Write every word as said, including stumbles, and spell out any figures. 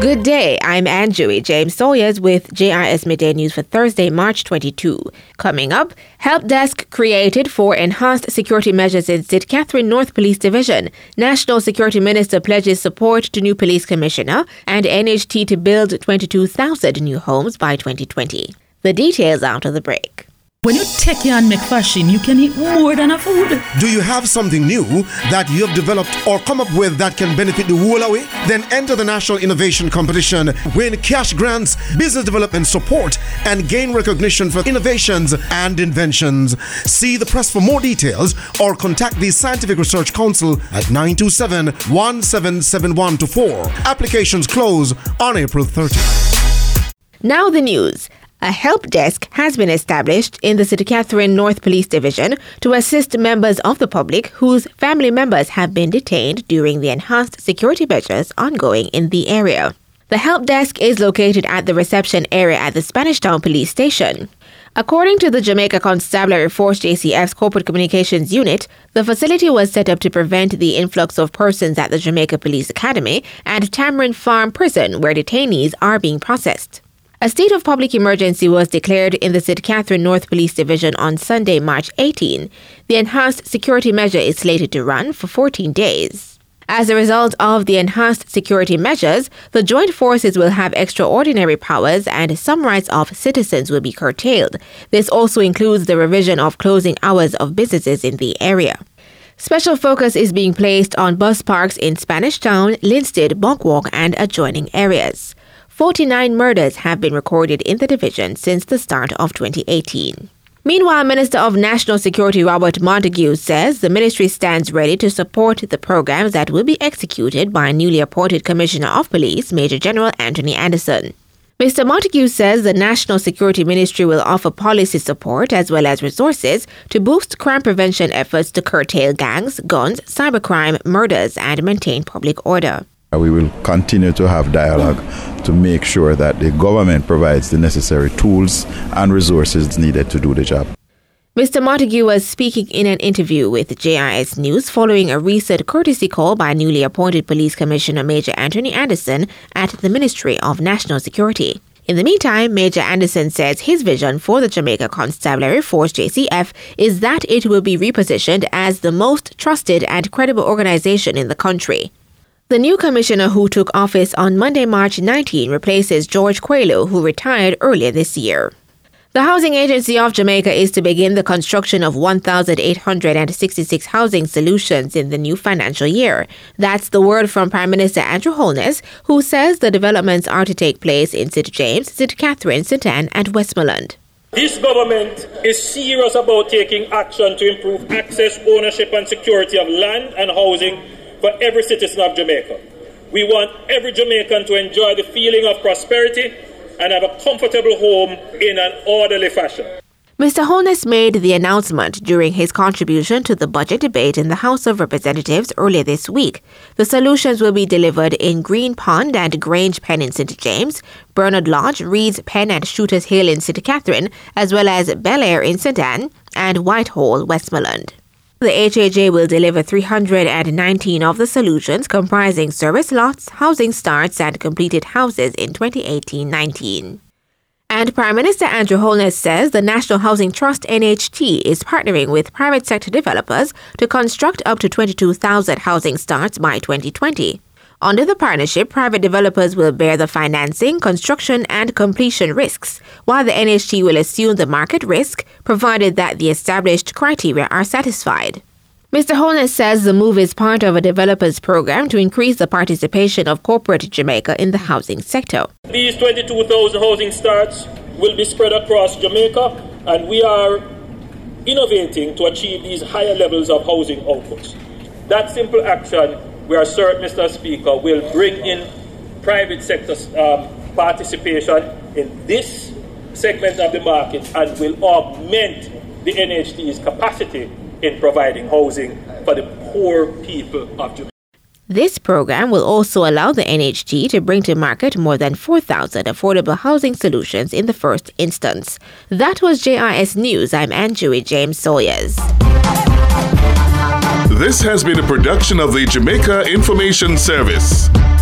Good day, I'm Anjui James Sawyers with J I S Midday News for Thursday, March twenty-second. Coming up, help desk created for enhanced security measures in Saint Catherine North Police Division. National Security Minister pledges support to new police commissioner and N H T to build twenty-two thousand new homes by twenty twenty. The details after the break. When you take your and make fashion, you can eat more than a food. Do you have something new that you have developed or come up with that can benefit the whole away? Then enter the National Innovation Competition, win cash grants, business development support, and gain recognition for innovations and inventions. See the press for more details or contact the Scientific Research Council at nine two seven, one seven seven one two four. Applications close on April thirtieth. Now the news. A help desk has been established in the Saint Catherine North Police Division to assist members of the public whose family members have been detained during the enhanced security measures ongoing in the area. The help desk is located at the reception area at the Spanish Town Police Station. According to the Jamaica Constabulary Force J C F's Corporate Communications Unit, the facility was set up to prevent the influx of persons at the Jamaica Police Academy and Tamarind Farm Prison, where detainees are being processed. A state of public emergency was declared in the Saint Catherine North Police Division on Sunday, March eighteenth. The enhanced security measure is slated to run for fourteen days. As a result of the enhanced security measures, the joint forces will have extraordinary powers and some rights of citizens will be curtailed. This also includes the revision of closing hours of businesses in the area. Special focus is being placed on bus parks in Spanish Town, Linstead, Bogwalk, and adjoining areas. forty-nine murders have been recorded in the division since the start of twenty eighteen. Meanwhile, Minister of National Security Robert Montague says the ministry stands ready to support the programs that will be executed by newly appointed Commissioner of Police, Major General Anthony Anderson. Mister Montague says the National Security Ministry will offer policy support as well as resources to boost crime prevention efforts to curtail gangs, guns, cybercrime, murders, and maintain public order. We will continue to have dialogue to make sure that the government provides the necessary tools and resources needed to do the job. Mister Montague was speaking in an interview with J I S News following a recent courtesy call by newly appointed Police Commissioner Major Anthony Anderson at the Ministry of National Security. In the meantime, Major Anderson says his vision for the Jamaica Constabulary Force J C F is that it will be repositioned as the most trusted and credible organization in the country. The new commissioner who took office on Monday, March nineteenth, replaces George Quayle, who retired earlier this year. The Housing Agency of Jamaica is to begin the construction of one thousand eight hundred sixty-six housing solutions in the new financial year. That's the word from Prime Minister Andrew Holness, who says the developments are to take place in Saint James, Saint Catherine, Saint Anne, and Westmoreland. This government is serious about taking action to improve access, ownership, and security of land and housing for every citizen of Jamaica. We want every Jamaican to enjoy the feeling of prosperity and have a comfortable home in an orderly fashion. Mister Holness made the announcement during his contribution to the budget debate in the House of Representatives earlier this week. The solutions will be delivered in Green Pond and Grange Pen in Saint James, Bernard Lodge, Reeds Pen and Shooters Hill in Saint Catherine, as well as Bel Air in Saint Anne and Whitehall, Westmoreland. The H A J will deliver three hundred nineteen of the solutions comprising service lots, housing starts, and completed houses in twenty eighteen nineteen. And Prime Minister Andrew Holness says the National Housing Trust N H T is partnering with private sector developers to construct up to twenty-two thousand housing starts by twenty twenty. Under the partnership, private developers will bear the financing, construction, and completion risks, while the N H T will assume the market risk, provided that the established criteria are satisfied. Mister Holness says the move is part of a developers program to increase the participation of corporate Jamaica in the housing sector. These twenty-two thousand housing starts will be spread across Jamaica, and we are innovating to achieve these higher levels of housing outputs. That simple action, we are certain, Mister Speaker, will bring in private sector um, participation in this segment of the market and will augment the N H T's capacity in providing housing for the poor people of Jamaica. This program will also allow the N H T to bring to market more than four thousand affordable housing solutions in the first instance. That was J I S News. I'm Anjui James Sawyers. This has been a production of the Jamaica Information Service.